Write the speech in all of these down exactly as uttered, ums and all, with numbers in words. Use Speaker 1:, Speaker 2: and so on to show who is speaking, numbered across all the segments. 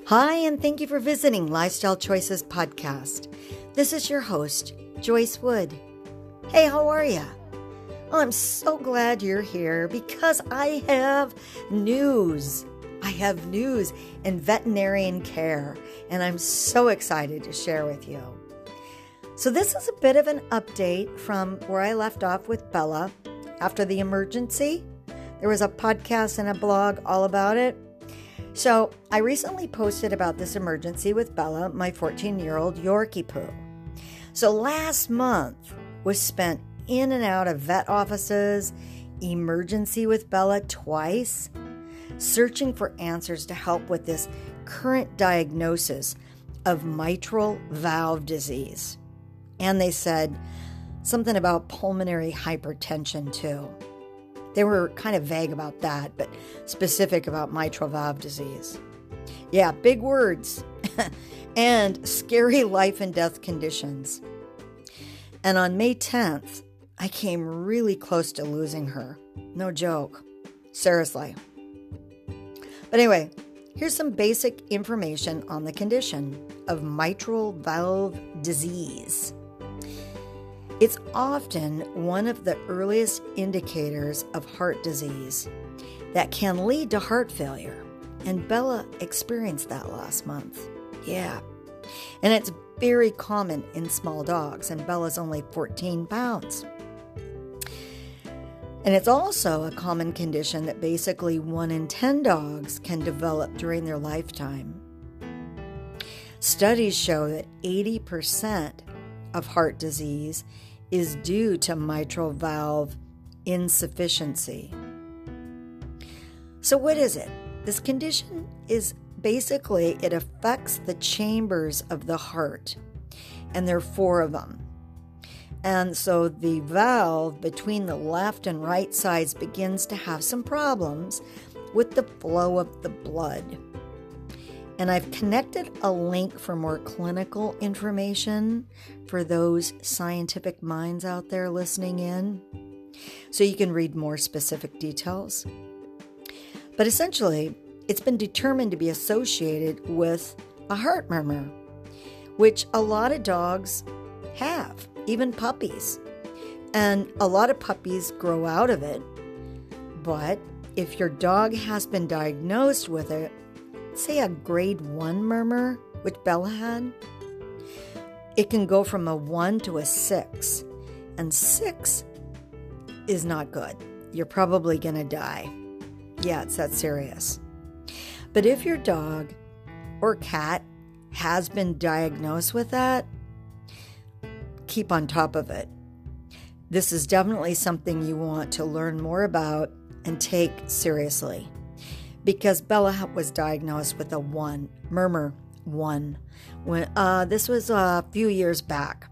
Speaker 1: Hi, and thank you for visiting Lifestyle Choices Podcast. This is your host, Joyce Wood. Hey, how are you? Well, I'm so glad you're here because I have news. I have news in veterinarian care, and I'm so excited to share with you. So this is a bit of an update from where I left off with Bella after the emergency. There was a podcast and a blog all about it. So I recently posted about this emergency with Bella, my fourteen-year-old Yorkie Poo. So last month was spent in and out of vet offices, emergency with Bella twice, searching for answers to help with this current diagnosis of mitral valve disease. And they said something about pulmonary hypertension too. They were kind of vague about that, but specific about mitral valve disease. Yeah, big words and scary life and death conditions. And on May tenth, I came really close to losing her. No joke. Seriously. But anyway, here's some basic information on the condition of mitral valve disease. It's often one of the earliest indicators of heart disease that can lead to heart failure. And Bella experienced that last month. Yeah. And it's very common in small dogs, and Bella's only fourteen pounds. And it's also a common condition that basically one in ten dogs can develop during their lifetime. Studies show that eighty percent of heart disease is due to mitral valve insufficiency. So what is it? This condition is basically, it affects the chambers of the heart, and there are four of them. And so the valve between the left and right sides begins to have some problems with the flow of the blood. And I've connected a link for more clinical information for those scientific minds out there listening in, so you can read more specific details. But essentially, it's been determined to be associated with a heart murmur, which a lot of dogs have, even puppies. And a lot of puppies grow out of it. But if your dog has been diagnosed with it, say a grade one murmur, which Bella had, it can go from a one to a six. And six is not good. You're probably going to die. Yeah, it's that serious. But if your dog or cat has been diagnosed with that, keep on top of it. This is definitely something you want to learn more about and take seriously. Because Bella was diagnosed with a one, murmur one. When uh, this was a few years back.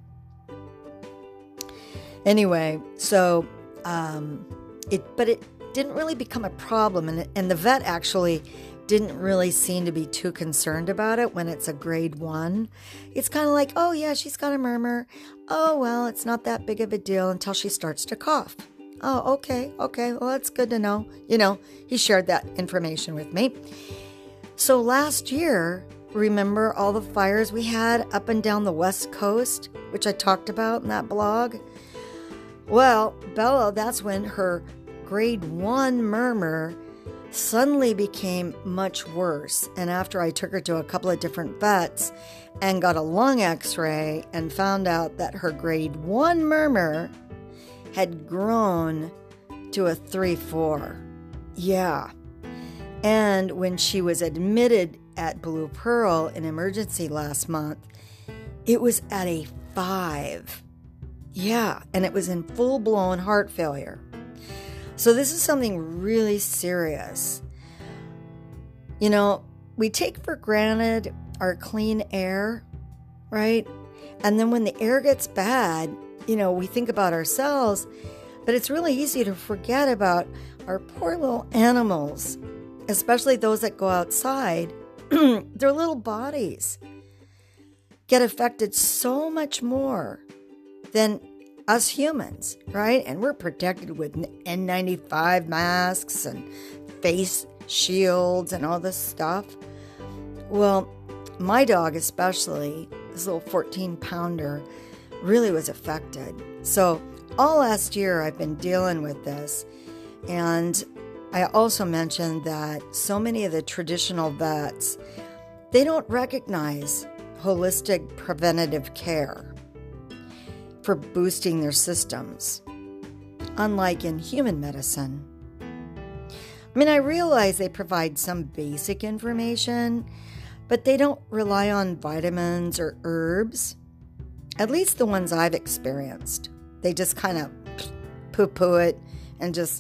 Speaker 1: Anyway, so um, it, but it didn't really become a problem, and and the vet actually didn't really seem to be too concerned about it when it's a grade one. It's kind of like, oh yeah, she's got a murmur. Oh well, it's not that big of a deal until she starts to cough. Oh, okay, okay, well, that's good to know. You know, he shared that information with me. So last year, remember all the fires we had up and down the West Coast, which I talked about in that blog? Well, Bella, that's when her grade one murmur suddenly became much worse. And after I took her to a couple of different vets and got a lung x-ray and found out that her grade one murmur had grown to a three four. Yeah. And when she was admitted at Blue Pearl in emergency last month, it was at a five. Yeah. And it was in full-blown heart failure. So this is something really serious. You know, we take for granted our clean air, right? And then when the air gets bad, you know, we think about ourselves, but it's really easy to forget about our poor little animals, especially those that go outside. Their little bodies get affected so much more than us humans, right? And we're protected with N ninety-five masks and face shields and all this stuff. Well, my dog especially, this little fourteen pounder, really was affected. So all last year I've been dealing with this. And I also mentioned that so many of the traditional vets, they don't recognize holistic preventative care for boosting their systems, unlike in human medicine. I mean, I realize they provide some basic information, but they don't rely on vitamins or herbs, at least the ones I've experienced. They just kind of poo-poo it and just,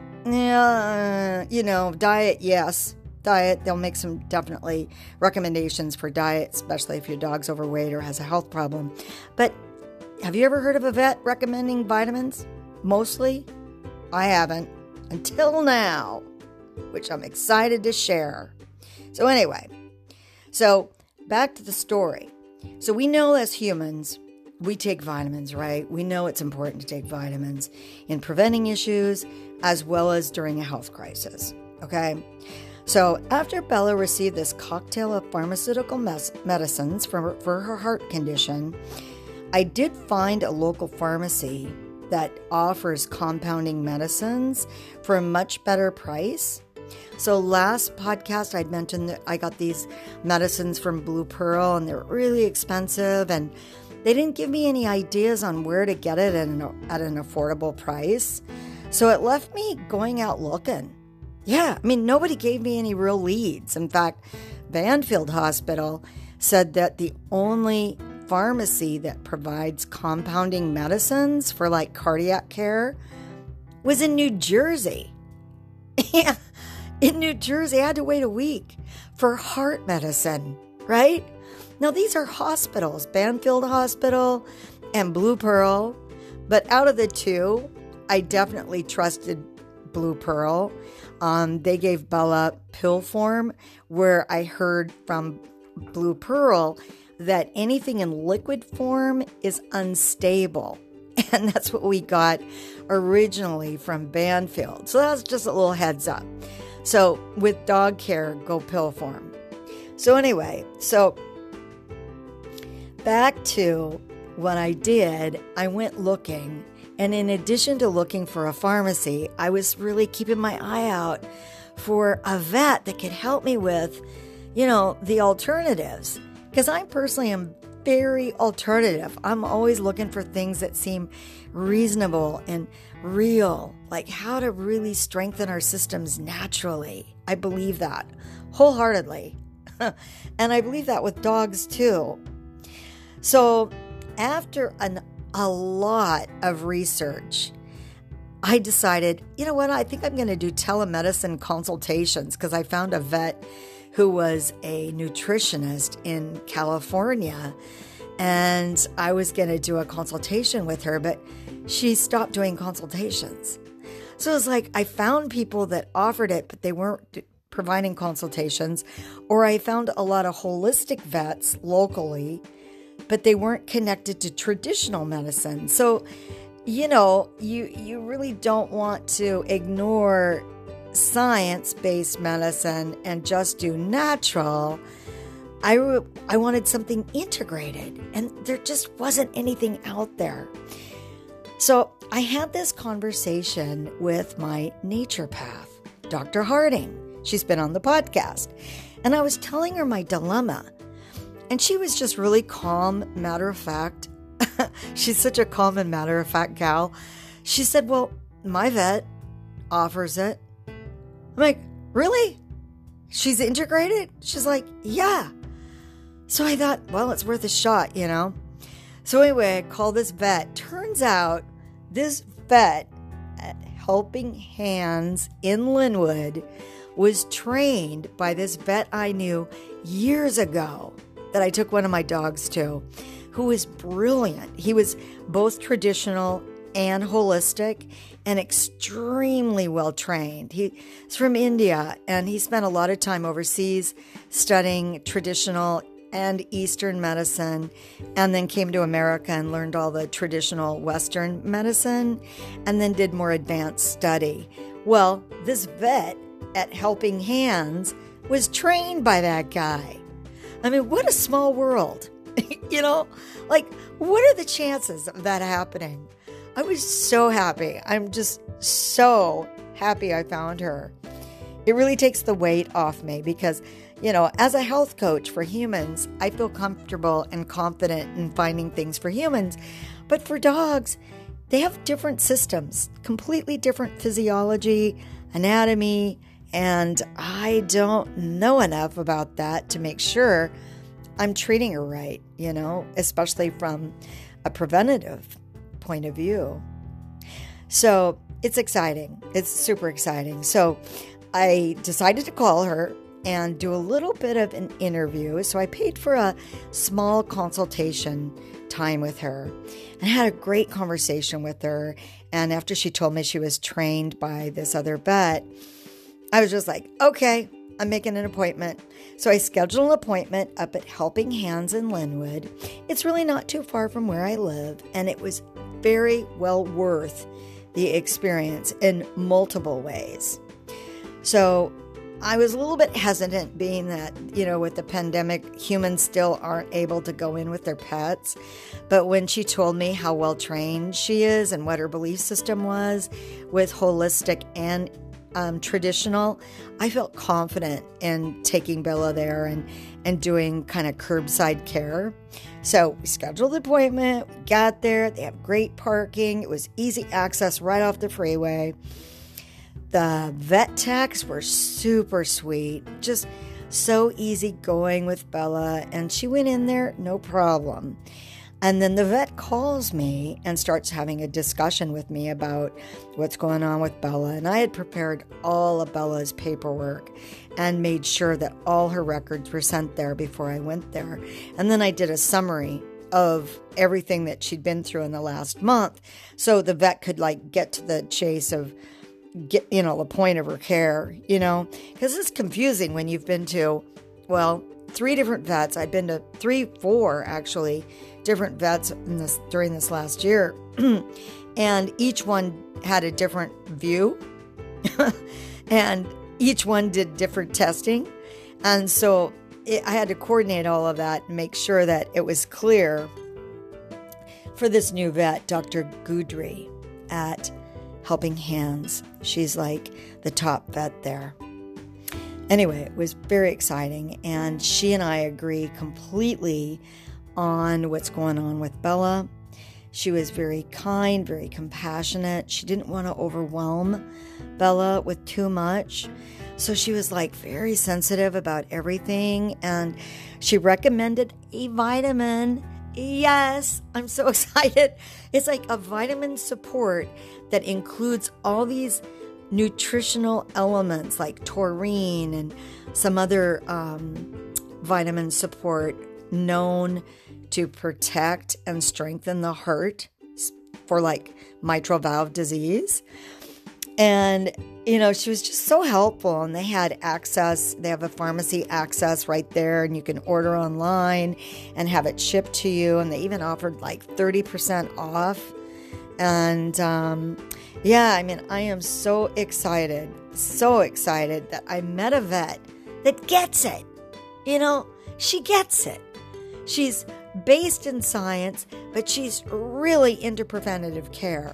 Speaker 1: yeah, you know, diet, yes. Diet, they'll make some definitely recommendations for diet, especially if your dog's overweight or has a health problem. But have you ever heard of a vet recommending vitamins? Mostly, I haven't until now, which I'm excited to share. So anyway, so back to the story. So we know as humans, we take vitamins, right? We know it's important to take vitamins in preventing issues as well as during a health crisis, okay? So after Bella received this cocktail of pharmaceutical mes- medicines for, for her heart condition, I did find a local pharmacy that offers compounding medicines for a much better price. So last podcast, I'd mentioned that I got these medicines from Blue Pearl, and they're really expensive, and they didn't give me any ideas on where to get it at an, at an affordable price. So it left me going out looking. Yeah, I mean, nobody gave me any real leads. In fact, Banfield Hospital said that the only pharmacy that provides compounding medicines for like cardiac care was in New Jersey. Yeah, in New Jersey, I had to wait a week for heart medicine, right? Now, these are hospitals, Banfield Hospital and Blue Pearl. But out of the two, I definitely trusted Blue Pearl. Um, they gave Bella pill form, where I heard from Blue Pearl that anything in liquid form is unstable. And that's what we got originally from Banfield. So that's just a little heads up. So with dog care, go pill form. So anyway, so back to what I did, I went looking. And in addition to looking for a pharmacy, I was really keeping my eye out for a vet that could help me with, you know, the alternatives. Because I personally am very alternative. I'm always looking for things that seem reasonable and real, like how to really strengthen our systems naturally. I believe that wholeheartedly. And I believe that with dogs too. So after an, a lot of research, I decided, you know what, I think I'm going to do telemedicine consultations, because I found a vet who was a nutritionist in California, and I was going to do a consultation with her, but she stopped doing consultations. So it was like I found people that offered it, but they weren't providing consultations, or I found a lot of holistic vets locally, but they weren't connected to traditional medicine. So, you know, you you really don't want to ignore science-based medicine and just do natural. I, I wanted something integrated, and there just wasn't anything out there. So I had this conversation with my naturopath, Doctor Harding. She's been on the podcast. And I was telling her my dilemma. And she was just really calm, matter of fact. She's such a calm and matter of fact gal. She said, well, my vet offers it. I'm like, really? She's integrated? She's like, yeah. So I thought, well, it's worth a shot, you know? So anyway, I called this vet. Turns out this vet at Helping Hands in Linwood was trained by this vet I knew years ago that I took one of my dogs to, who was brilliant. He was both traditional and holistic and extremely well trained. He's from India, and he spent a lot of time overseas studying traditional and Eastern medicine, and then came to America and learned all the traditional Western medicine, and then did more advanced study. Well, this vet at Helping Hands was trained by that guy. I mean, what a small world. You know, like, what are the chances of that happening? I was so happy. I'm just so happy I found her. It really takes the weight off me because, you know, as a health coach for humans, I feel comfortable and confident in finding things for humans. But for dogs, they have different systems, completely different physiology, anatomy, and I don't know enough about that to make sure I'm treating her right, you know, especially from a preventative point of view. So it's exciting. It's super exciting. So I decided to call her and do a little bit of an interview. So I paid for a small consultation time with her and had a great conversation with her. And after she told me she was trained by this other vet, I was just like, okay, I'm making an appointment. So I scheduled an appointment up at Helping Hands in Linwood. It's really not too far from where I live, and it was very well worth the experience in multiple ways. So I was a little bit hesitant, being that, you know, with the pandemic, humans still aren't able to go in with their pets. But when she told me how well trained she is and what her belief system was with holistic and Um, traditional, I felt confident in taking Bella there and, and doing kind of curbside care. So we scheduled the appointment, we got there, they have great parking, it was easy access right off the freeway. The vet techs were super sweet, just so easy going with Bella, and she went in there, no problem. And then the vet calls me and starts having a discussion with me about what's going on with Bella. And I had prepared all of Bella's paperwork and made sure that all her records were sent there before I went there. And then I did a summary of everything that she'd been through in the last month, so the vet could like get to the chase of get, you know, the point of her care, you know, because it's confusing when you've been to, well, three different vets. I'd been to three, four actually different vets in this during this last year, and each one had a different view, and each one did different testing, and so it, I had to coordinate all of that and make sure that it was clear for this new vet, Doctor Goodry at Helping Hands. She's like the top vet there. Anyway, it was very exciting, and she and I agree completely on what's going on with Bella. She was very kind, very compassionate. She didn't want to overwhelm Bella with too much. So she was like very sensitive about everything, and she recommended a vitamin. Yes, I'm so excited. It's like a vitamin support that includes all these nutritional elements like taurine and some other um, vitamin support known to protect and strengthen the heart for like mitral valve disease. And, you know, she was just so helpful, and they had access. They have a pharmacy access right there, and you can order online and have it shipped to you. And they even offered like thirty percent off. And, um, yeah, I mean, I am so excited, so excited that I met a vet that gets it. You know, she gets it. She's based in science, but she's really into preventative care.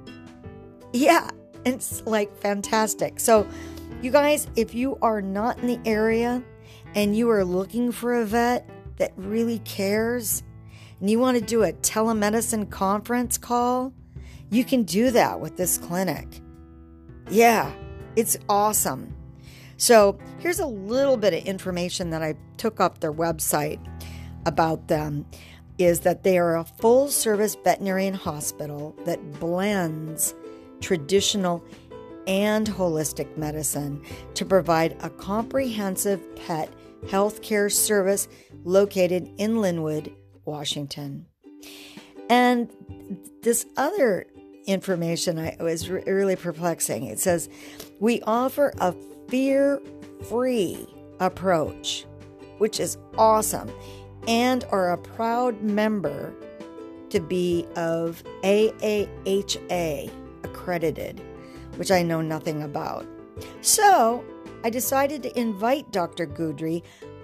Speaker 1: Yeah, it's like fantastic. So, you guys, if you are not in the area and you are looking for a vet that really cares and you want to do a telemedicine conference call, you can do that with this clinic. Yeah, it's awesome. So here's a little bit of information that I took off their website about them, is that they are a full-service veterinarian hospital that blends traditional and holistic medicine to provide a comprehensive pet healthcare service located in Linwood, Washington. And this other information I was re- really perplexing. It says, we offer a fear-free approach, which is awesome, and are a proud member to be of A A H A accredited, which I know nothing about. So I decided to invite Doctor Goodry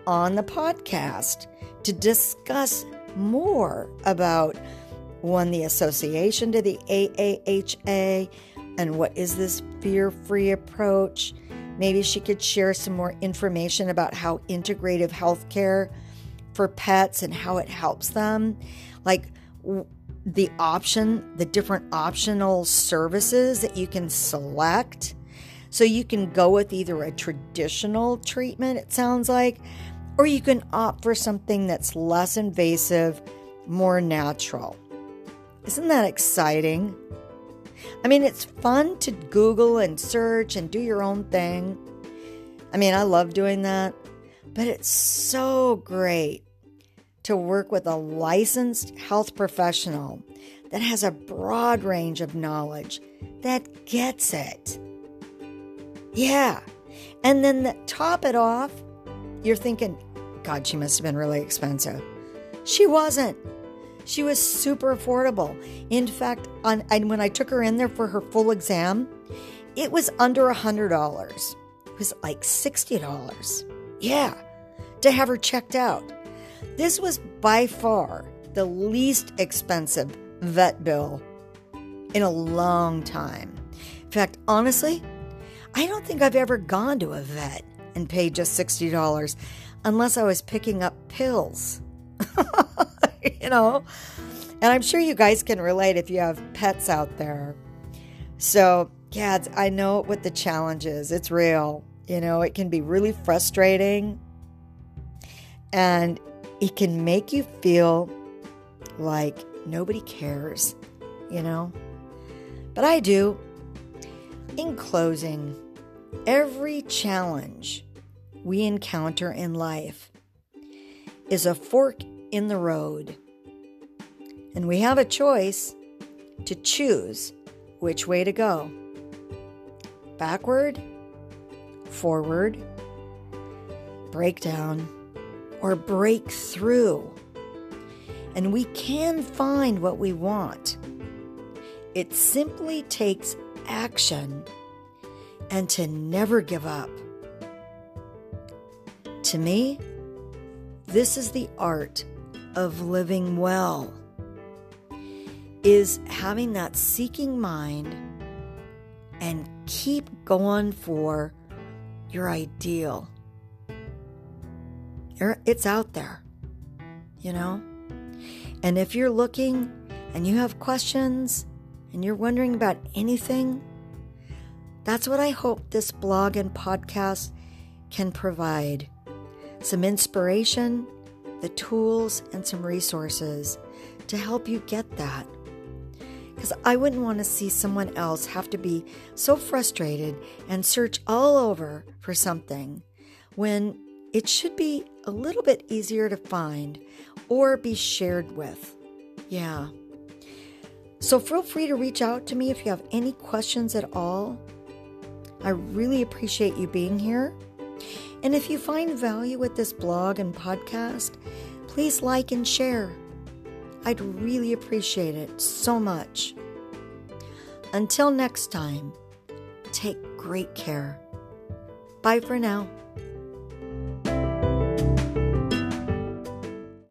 Speaker 1: on the podcast to discuss more about, one, the association to the A A H A and what is this fear-free approach. Maybe she could share some more information about how integrative healthcare for pets and how it helps them. Like the option, the different optional services that you can select. So you can go with either a traditional treatment, it sounds like, or you can opt for something that's less invasive, more natural. Isn't that exciting? I mean, it's fun to Google and search and do your own thing. I mean, I love doing that, but it's so great to work with a licensed health professional that has a broad range of knowledge, that gets it. Yeah. And then to top it off, you're thinking, God, she must have been really expensive. She wasn't. She was super affordable. In fact, on, and when I took her in there for her full exam, it was under one hundred dollars. It was like sixty dollars. Yeah, to have her checked out. This was by far the least expensive vet bill in a long time. In fact, honestly, I don't think I've ever gone to a vet and paid just sixty dollars unless I was picking up pills. You know, and I'm sure you guys can relate if you have pets out there. So, yeah, I know what the challenge is. It's real. You know, it can be really frustrating, and it can make you feel like nobody cares, you know, but I do. In closing, every challenge we encounter in life is a fork in the road, and we have a choice to choose which way to go. Backward, forward, break down, or break through. And we can find what we want. It simply takes action and to never give up. To me, this is the art of living well, is having that seeking mind and keep going for your ideal. It's out there, you know? And if you're looking and you have questions and you're wondering about anything, that's what I hope this blog and podcast can provide. Some inspiration, the tools, and some resources to help you get that. Because I wouldn't want to see someone else have to be so frustrated and search all over for something when it should be a little bit easier to find or be shared with. Yeah. So feel free to reach out to me if you have any questions at all. I really appreciate you being here. And if you find value with this blog and podcast, please like and share. I'd really appreciate it so much. Until next time, take great care. Bye for now.